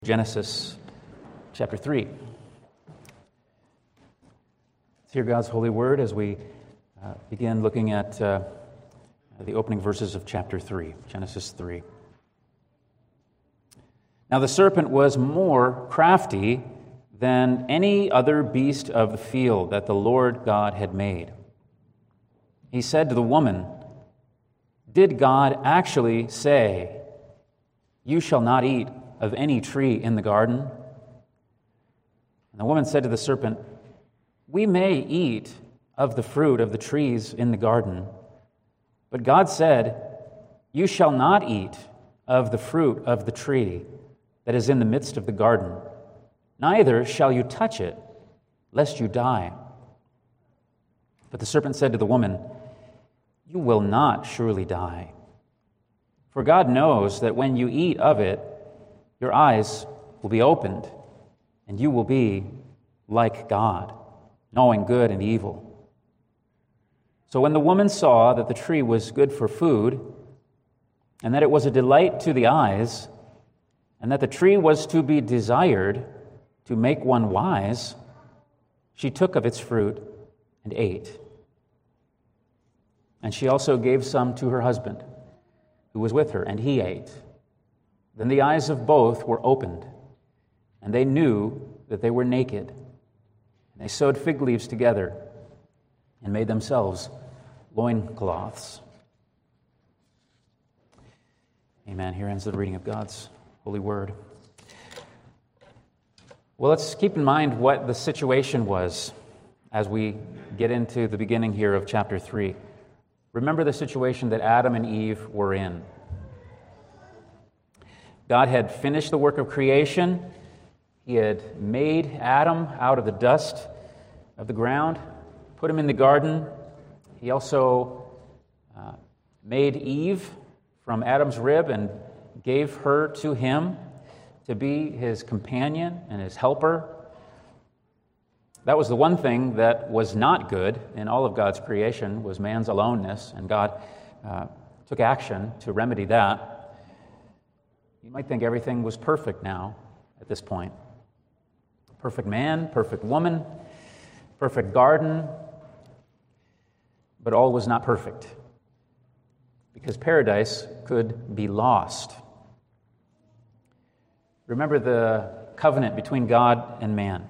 Genesis chapter 3. Let's hear God's holy word as we begin looking at the opening verses of chapter 3, Genesis 3. Now the serpent was more crafty than any other beast of the field that the Lord God had made. He said to the woman, "Did God actually say, 'You shall not eat of any tree in the garden?' And the woman said to the serpent, 'We may eat of the fruit of the trees in the garden. But God said, You shall not eat of the fruit of the tree that is in the midst of the garden, neither shall you touch it, lest you die.' But the serpent said to the woman, 'You will not surely die. For God knows that when you eat of it, your eyes will be opened, and you will be like God, knowing good and evil.' So when the woman saw that the tree was good for food, and that it was a delight to the eyes, and that the tree was to be desired to make one wise, she took of its fruit and ate. And she also gave some to her husband, who was with her, and he ate. Then the eyes of both were opened, and they knew that they were naked. And they sewed fig leaves together and made themselves loincloths." Amen. Here ends the reading of God's holy word. Well, let's keep in mind what the situation was as we get into the beginning here of chapter 3. Remember the situation that Adam and Eve were in. God had finished the work of creation. He had made Adam out of the dust of the ground, put him in the garden. He also made Eve from Adam's rib and gave her to him to be his companion and his helper. That was the one thing that was not good in all of God's creation, was man's aloneness, and God took action to remedy that. You might think everything was perfect now at this point. Perfect man, perfect woman, perfect garden, but all was not perfect because paradise could be lost. Remember the covenant between God and man.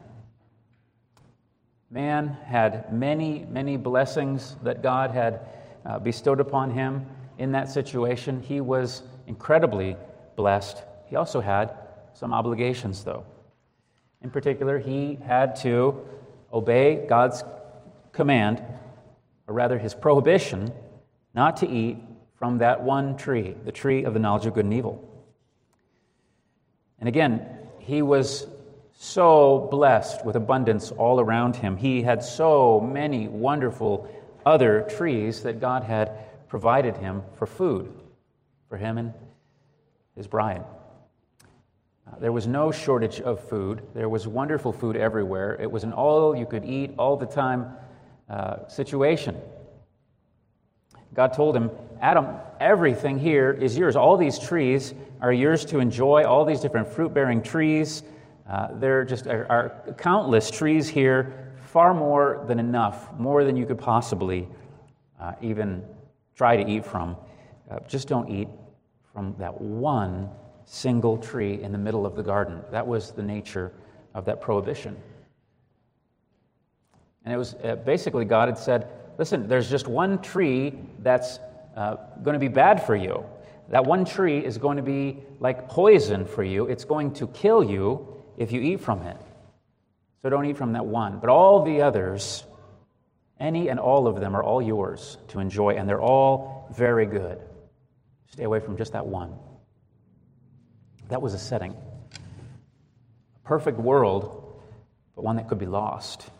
Man had many, many blessings that God had bestowed upon him in that situation. He was incredibly blessed. He also had some obligations, though. In particular, he had to obey God's command, or rather his prohibition, not to eat from that one tree, the tree of the knowledge of good and evil. And again, he was so blessed with abundance all around him. He had so many wonderful other trees that God had provided him for food, for him and his bride. There was no shortage of food. There was wonderful food everywhere. It was an all-you-could-eat, all-the-time situation. God told him, "Adam, everything here is yours. All these trees are yours to enjoy, all these different fruit-bearing trees. There just are countless trees here, far more than enough, more than you could possibly even try to eat from. Just don't eat from that one single tree in the middle of the garden." That was the nature of that prohibition. And it was basically God had said, listen, there's just one tree that's going to be bad for you. That one tree is going to be like poison for you. It's going to kill you if you eat from it. So don't eat from that one. But all the others, any and all of them, are all yours to enjoy, and they're all very good. Stay away from just that one. That was a setting. A perfect world, but one that could be lost.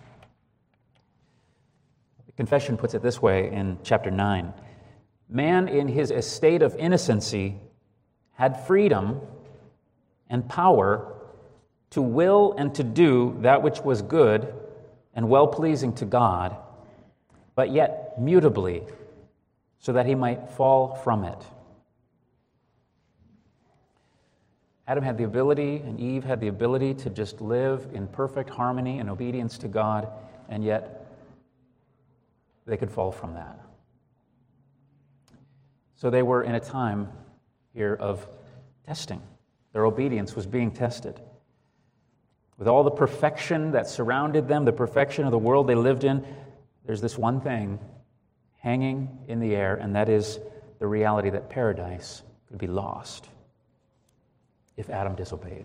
The Confession puts it this way in chapter 9. Man in his estate of innocency had freedom and power to will and to do that which was good and well-pleasing to God, but yet mutably, so that he might fall from it. Adam had the ability, and Eve had the ability to just live in perfect harmony and obedience to God, and yet they could fall from that. So they were in a time here of testing. Their obedience was being tested. With all the perfection that surrounded them, the perfection of the world they lived in, there's this one thing hanging in the air, and that is the reality that paradise could be lost if Adam disobeyed.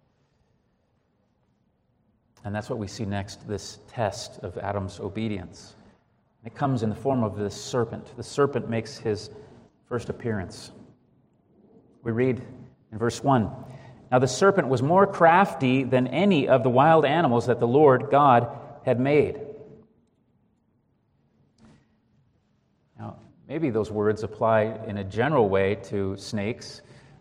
And that's what we see next, this test of Adam's obedience. It comes in the form of this serpent. The serpent makes his first appearance. We read in verse 1, "Now the serpent was more crafty than any of the wild animals that the Lord God had made." Now, maybe those words apply in a general way to snakes.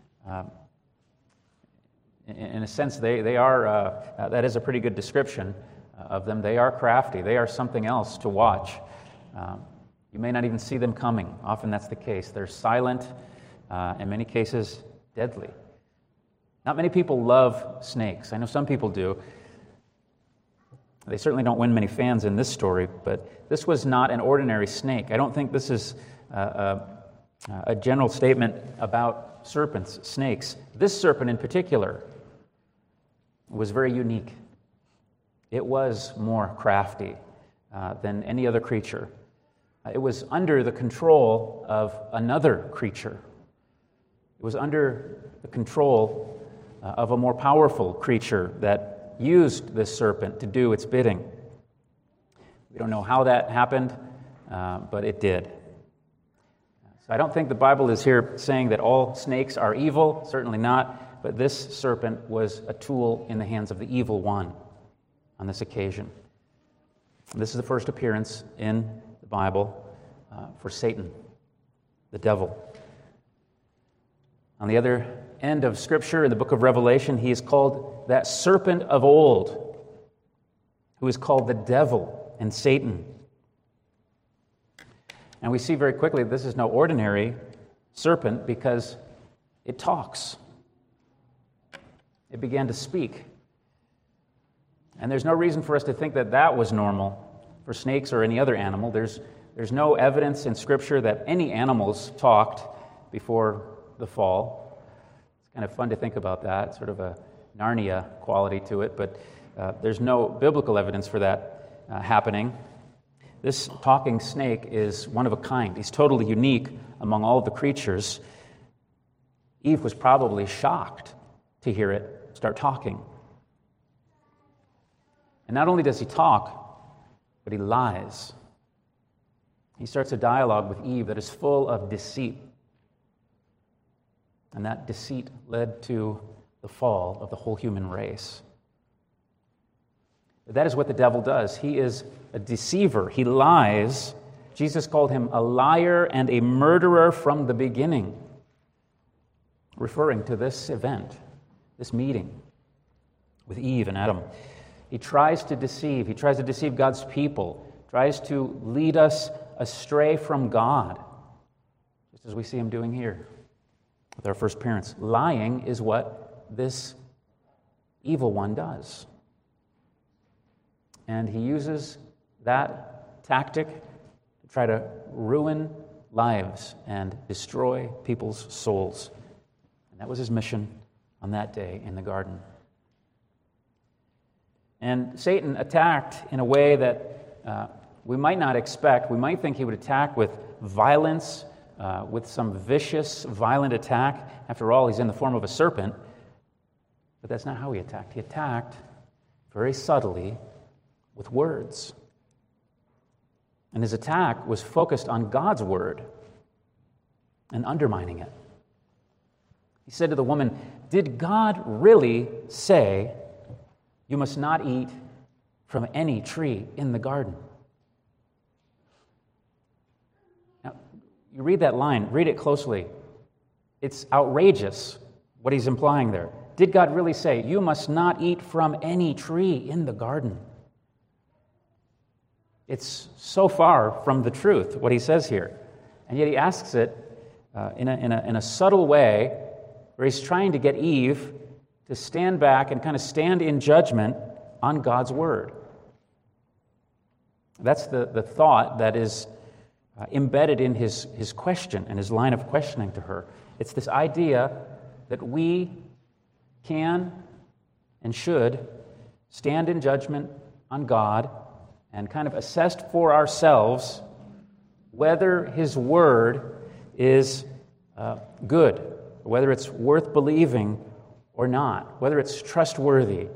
In a sense, they are, that is a pretty good description of them. They are crafty. They are something else to watch. You may not even see them coming. Often that's the case. They're silent, in many cases, deadly. Not many people love snakes. I know some people do. They certainly don't win many fans in this story, but this was not an ordinary snake. I don't think this is a general statement about serpents, snakes. This serpent in particular was very unique. It was more crafty than any other creature. It was under the control of another creature. It was under the control of a more powerful creature that used this serpent to do its bidding. We don't know how that happened, but it did. So I don't think the Bible is here saying that all snakes are evil, certainly not, but this serpent was a tool in the hands of the evil one on this occasion. This is the first appearance in the Bible for Satan, the devil. On the other end of Scripture, in the book of Revelation, he is called that serpent of old, who is called the devil and Satan. And we see very quickly that this is no ordinary serpent because it talks. It began to speak. And there's no reason for us to think that that was normal for snakes or any other animal. There's no evidence in Scripture that any animals talked before the fall. It's kind of fun to think about that, sort of a Narnia quality to it, but there's no biblical evidence for that happening. This talking snake is one of a kind. He's totally unique among all of the creatures. Eve was probably shocked to hear it start talking. And not only does he talk, but he lies. He starts a dialogue with Eve that is full of deceit. And that deceit led to the fall of the whole human race. That is what the devil does. He is a deceiver. He lies. Jesus called him a liar and a murderer from the beginning, referring to this event, this meeting with Eve and Adam. He tries to deceive. He tries to deceive God's people, tries to lead us astray from God, just as we see him doing here with our first parents. Lying is what this evil one does. And he uses that tactic to try to ruin lives and destroy people's souls. And that was his mission on that day in the garden. And Satan attacked in a way that we might not expect. We might think he would attack with violence, with some vicious, violent attack. After all, he's in the form of a serpent. But that's not how he attacked. He attacked very subtly with words. And his attack was focused on God's word and undermining it. He said to the woman, "Did God really say you must not eat from any tree in the garden?" Now, you read that line, read it closely. It's outrageous what he's implying there. Did God really say, you must not eat from any tree in the garden? It's so far from the truth, what he says here. And yet he asks it in a subtle way, where he's trying to get Eve to stand back and kind of stand in judgment on God's word. That's the thought that is embedded in his question and his line of questioning to her. It's this idea that we can and should stand in judgment on God and kind of assess for ourselves whether his word is good, whether it's worth believing or not, whether it's trustworthy.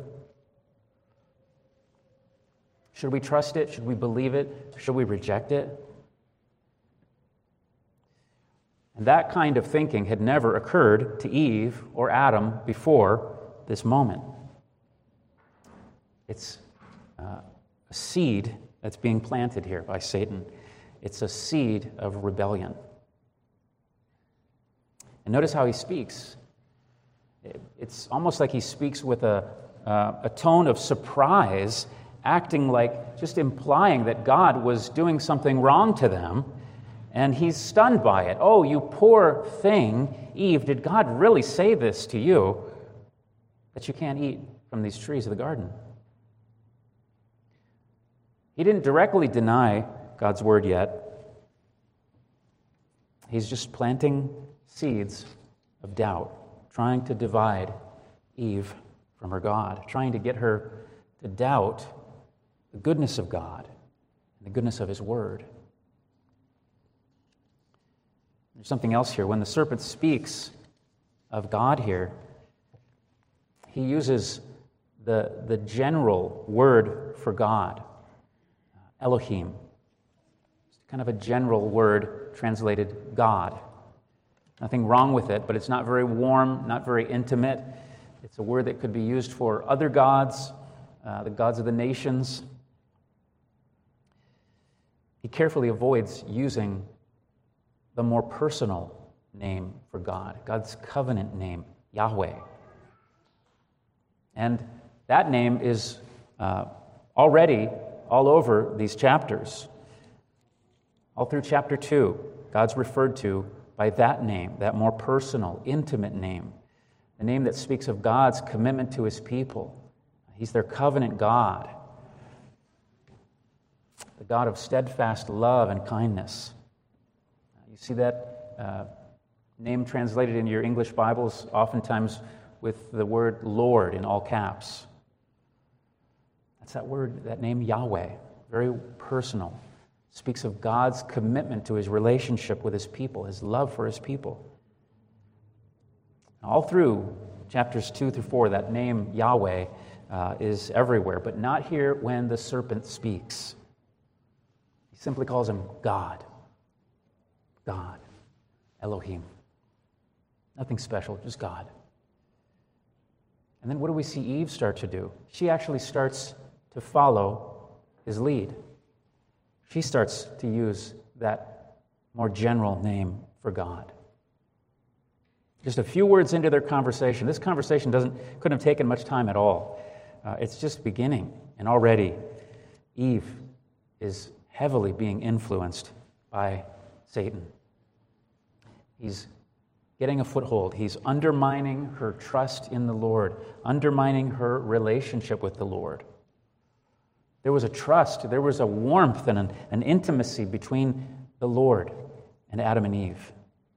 Should we trust it? Should we believe it? Should we reject it? And that kind of thinking had never occurred to Eve or Adam before this moment. It's a seed that's being planted here by Satan. It's a seed of rebellion. And notice how he speaks. It's almost like he speaks with a tone of surprise, acting like, just implying that God was doing something wrong to them, and he's stunned by it. Oh, you poor thing, Eve, did God really say this to you, that you can't eat from these trees of the garden? He didn't directly deny God's word yet. He's just planting seeds of doubt, trying to divide Eve from her God, trying to get her to doubt the goodness of God and the goodness of his word. There's something else here. When the serpent speaks of God here, he uses the general word for God, Elohim. It's kind of a general word translated God. Nothing wrong with it, but it's not very warm, not very intimate. It's a word that could be used for other gods, the gods of the nations. He carefully avoids using the more personal name for God, God's covenant name, Yahweh. And that name is already all over these chapters. All through chapter 2, God's referred to by that name, that more personal, intimate name, the name that speaks of God's commitment to his people. He's their covenant God, the God of steadfast love and kindness. You see that name translated in your English Bibles oftentimes with the word Lord in all caps. That's that word, that name Yahweh, very personal. Speaks of God's commitment to his relationship with his people, his love for his people. All through chapters 2 through 4, that name Yahweh is everywhere, but not here when the serpent speaks. He simply calls him God. God. Elohim. Nothing special, just God. And then what do we see Eve start to do? She actually starts to follow his lead. She starts to use that more general name for God. Just a few words into their conversation. This conversation couldn't have taken much time at all. It's just beginning, and already Eve is heavily being influenced by Satan. He's getting a foothold. He's undermining her trust in the Lord, undermining her relationship with the Lord. There was a trust, there was a warmth and an intimacy between the Lord and Adam and Eve.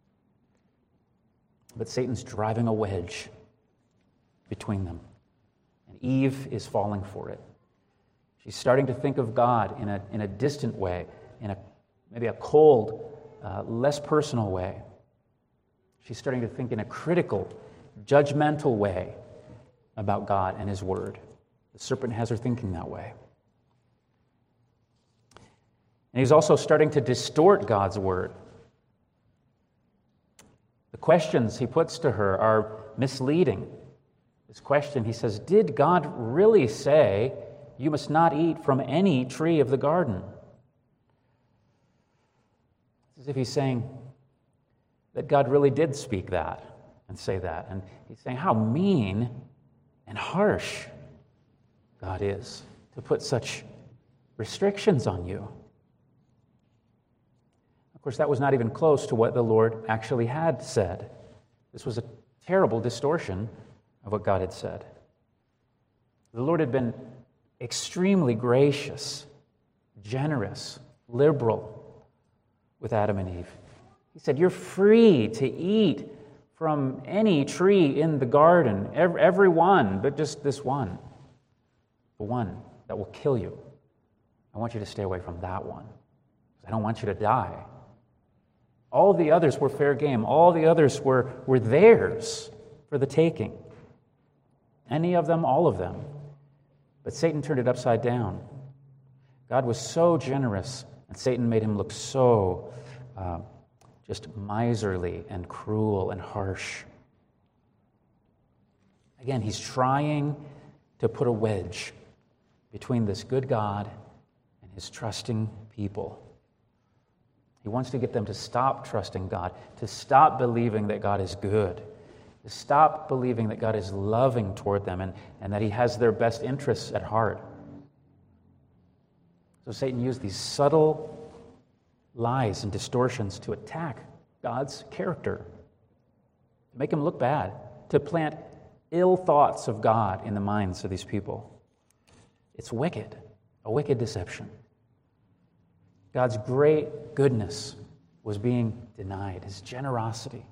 But Satan's driving a wedge between them. And Eve is falling for it. She's starting to think of God in a distant way, in maybe a cold, less personal way. She's starting to think in a critical, judgmental way about God and his word. The serpent has her thinking that way. And he's also starting to distort God's word. The questions he puts to her are misleading. This question, he says, did God really say you must not eat from any tree of the garden? It's as if he's saying that God really did speak that and say that. And he's saying how mean and harsh God is to put such restrictions on you. Of course, that was not even close to what the Lord actually had said. This was a terrible distortion of what God had said. The Lord had been extremely gracious, generous, liberal with Adam and Eve. He said, you're free to eat from any tree in the garden, every one, but just this one, the one that will kill you. I want you to stay away from that one. I don't want you to die. All the others were fair game. All the others were theirs for the taking. Any of them, all of them. But Satan turned it upside down. God was so generous, and Satan made him look so just miserly and cruel and harsh. Again, he's trying to put a wedge between this good God and his trusting people. He wants to get them to stop trusting God, to stop believing that God is good, to stop believing that God is loving toward them and that he has their best interests at heart. So Satan used these subtle lies and distortions to attack God's character, to make him look bad, to plant ill thoughts of God in the minds of these people. It's wicked, a wicked deception. God's great goodness was being denied, his generosity.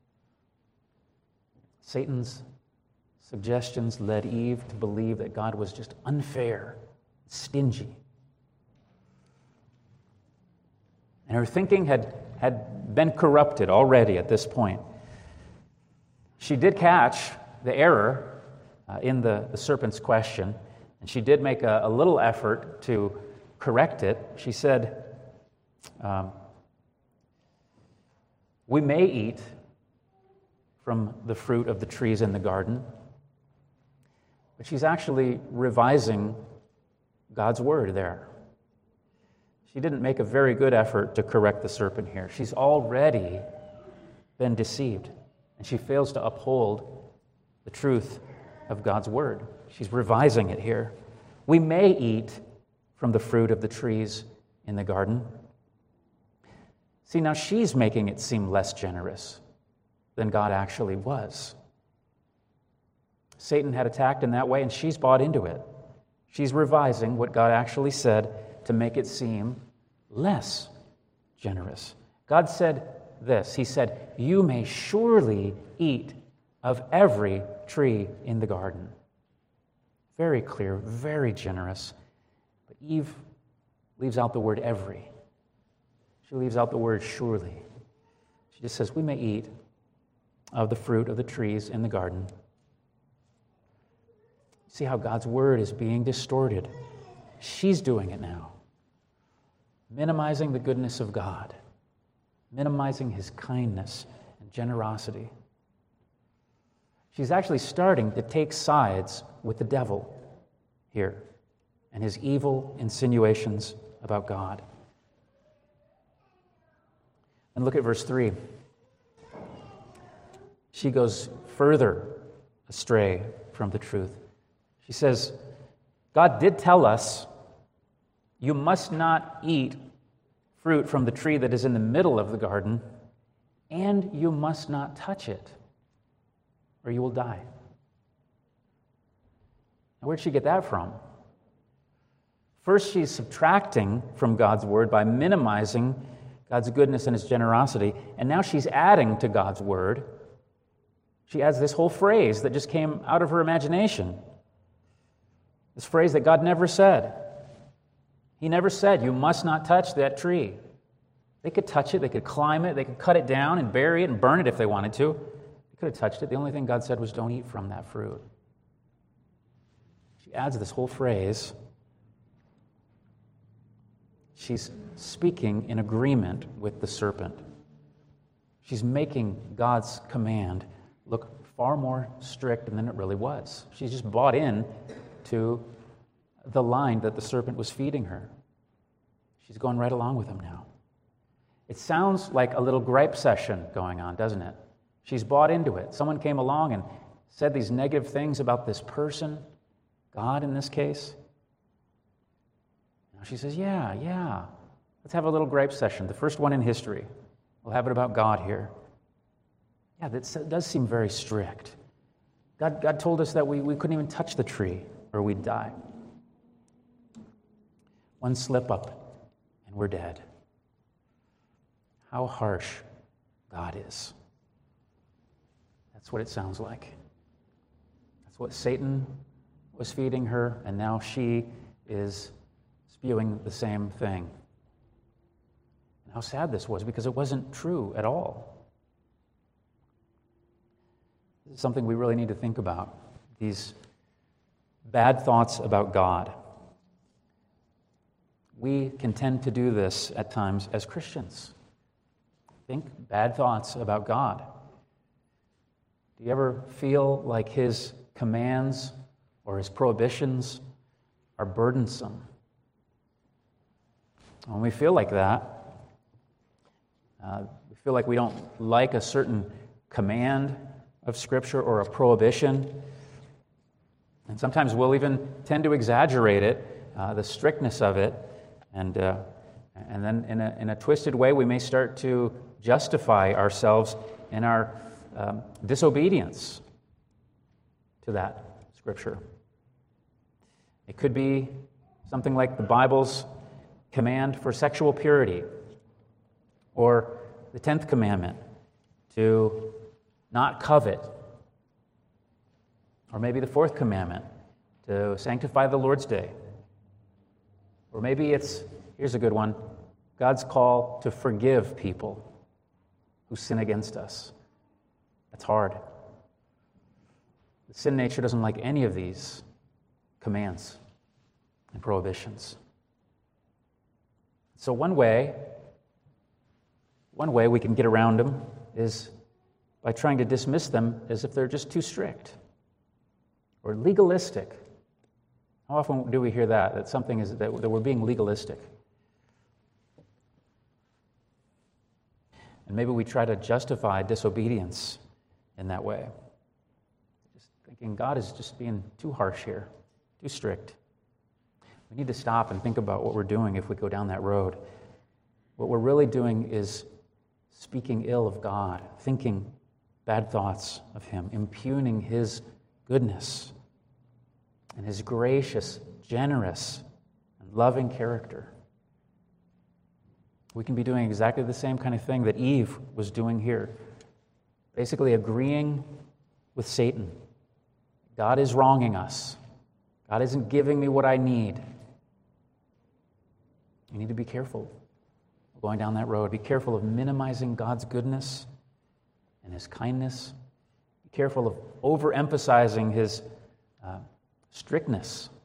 Satan's suggestions led Eve to believe that God was just unfair, stingy. And her thinking had been corrupted already at this point. She did catch the error in the serpent's question, and she did make a little effort to correct it. She said, we may eat from the fruit of the trees in the garden, but she's actually revising God's word there. She didn't make a very good effort to correct the serpent here. She's already been deceived, and she fails to uphold the truth of God's word. She's revising it here. We may eat from the fruit of the trees in the garden. See, now she's making it seem less generous than God actually was. Satan had attacked in that way, and she's bought into it. She's revising what God actually said to make it seem less generous. God said this. He said, you may surely eat of every tree in the garden. Very clear, very generous. But Eve leaves out the word every. She leaves out the word surely. She just says, we may eat of the fruit of the trees in the garden. See how God's word is being distorted. She's doing it now. Minimizing the goodness of God. Minimizing his kindness and generosity. She's actually starting to take sides with the devil here and his evil insinuations about God. And look at verse 3. She goes further astray from the truth. She says, God did tell us, you must not eat fruit from the tree that is in the middle of the garden, and you must not touch it, or you will die. Now, where'd she get that from? First, she's subtracting from God's word by minimizing God's goodness and his generosity, and now she's adding to God's word. She adds this whole phrase that just came out of her imagination. This phrase that God never said. He never said, you must not touch that tree. They could touch it, they could climb it, they could cut it down and bury it and burn it if they wanted to. They could have touched it. The only thing God said was, don't eat from that fruit. She adds this whole phrase. She's speaking in agreement with the serpent. She's making God's command look far more strict than it really was. She's just bought in to the line that the serpent was feeding her. She's going right along with him now. It sounds like a little gripe session going on, doesn't it? She's bought into it. Someone came along and said these negative things about this person, God in this case. Now she says, yeah, let's have a little gripe session, the first one in history. We'll have it about God here. Yeah, that does seem very strict. God told us that we couldn't even touch the tree or we'd die. One slip up and we're dead. How harsh God is. That's what it sounds like. That's what Satan was feeding her, and now she is spewing the same thing. And how sad this was, because it wasn't true at all. This is something we really need to think about. These bad thoughts about God. We can tend to do this at times as Christians. Think bad thoughts about God. Do you ever feel like His commands or His prohibitions are burdensome? When we feel like that, we feel like we don't like a certain command of Scripture or a prohibition, and sometimes we'll even tend to exaggerate it, the strictness of it, and then in a twisted way we may start to justify ourselves in our disobedience to that Scripture. It could be something like the Bible's command for sexual purity, or the 10th commandment to not covet, or maybe the 4th commandment to sanctify the Lord's Day, or maybe here's a good one, God's call to forgive people who sin against us. That's hard. The sin nature doesn't like any of these commands and prohibitions. So one way we can get around them is by trying to dismiss them as if they're just too strict or legalistic. How often do we hear that something is that we're being legalistic? And maybe we try to justify disobedience in that way. Just thinking God is just being too harsh here, too strict. We need to stop and think about what we're doing if we go down that road. What we're really doing is speaking ill of God, thinking bad thoughts of Him, impugning His goodness and His gracious, generous, and loving character. We can be doing exactly the same kind of thing that Eve was doing here. Basically agreeing with Satan. God is wronging us. God isn't giving me what I need. You need to be careful going down that road. Be careful of minimizing God's goodness and His kindness. Be careful of overemphasizing His strictness.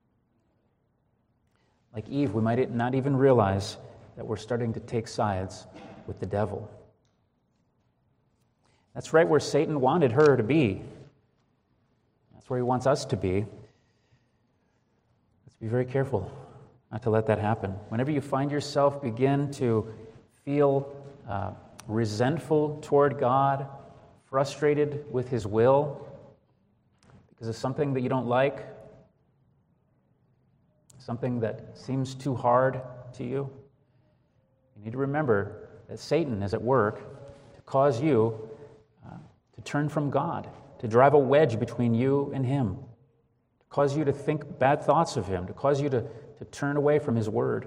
Like Eve, we might not even realize that we're starting to take sides with the devil. That's right where Satan wanted her to be. That's where he wants us to be. Let's be very careful not to let that happen. Whenever you find yourself begin to feel resentful toward God, frustrated with His will, because of something that you don't like, something that seems too hard to you, you need to remember that Satan is at work to cause you to turn from God, to drive a wedge between you and Him, to cause you to think bad thoughts of Him, to cause you to turn away from His Word.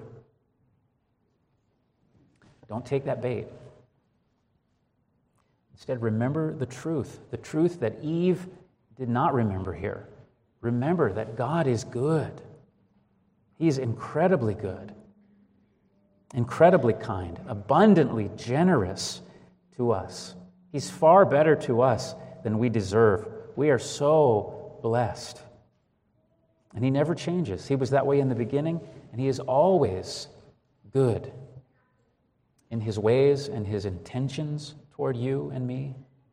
Don't take that bait. Instead, remember the truth that Eve did not remember here. Remember that God is good. He's incredibly good, incredibly kind, abundantly generous to us. He's far better to us than we deserve. We are so blessed. And He never changes. He was that way in the beginning, and He is always good in His ways and His intentions toward you and me.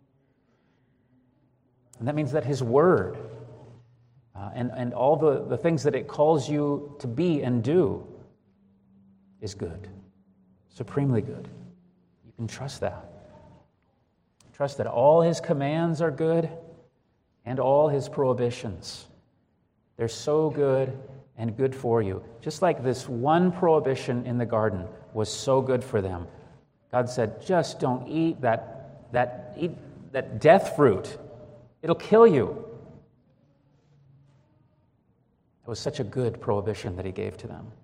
And that means that His Word and all the things that it calls you to be and do is good, supremely good. You can trust that. Trust that all His commands are good and all His prohibitions. They're so good and good for you. Just like this one prohibition in the garden was so good for them. God said, just don't eat that death fruit. It'll kill you. It was such a good prohibition that he gave to them.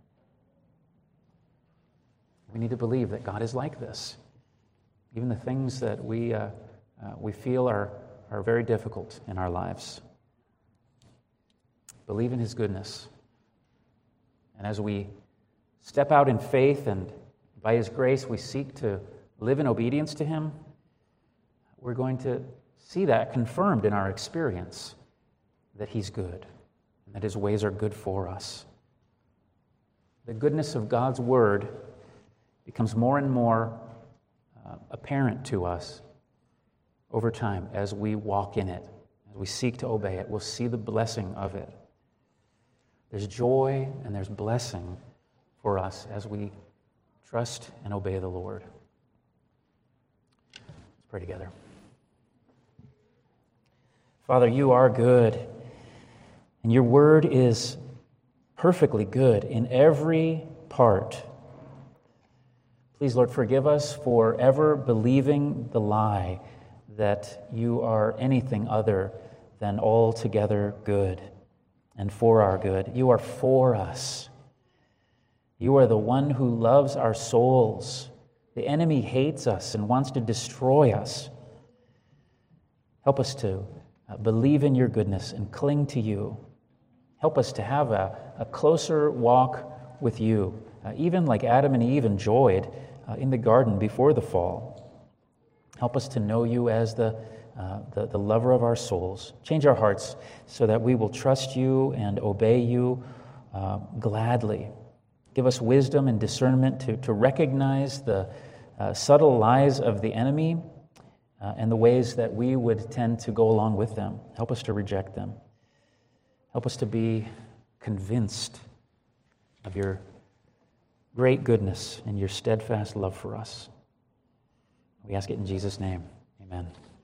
We need to believe that God is like this. Even the things that we feel are very difficult in our lives. Believe in his goodness. And as we step out in faith and by his grace we seek to live in obedience to him, we're going to see that confirmed in our experience, that he's good and that his ways are good for us. The goodness of God's word becomes more and more apparent to us over time as we walk in it, as we seek to obey it. We'll see the blessing of it. There's joy and there's blessing for us as we trust and obey the Lord. Let's pray together. Father, you are good, and your word is perfectly good in every part. Please, Lord, forgive us for ever believing the lie that you are anything other than altogether good and for our good. You are for us. You are the one who loves our souls. The enemy hates us and wants to destroy us. Help us to believe in your goodness and cling to you. Help us to have a closer walk with you, even like Adam and Eve enjoyed in the garden before the fall. Help us to know you as the lover of our souls. Change our hearts so that we will trust you and obey you gladly. Give us wisdom and discernment to recognize the subtle lies of the enemy and the ways that we would tend to go along with them. Help us to reject them. Help us to be convinced of your great goodness and your steadfast love for us. We ask it in Jesus' name. Amen.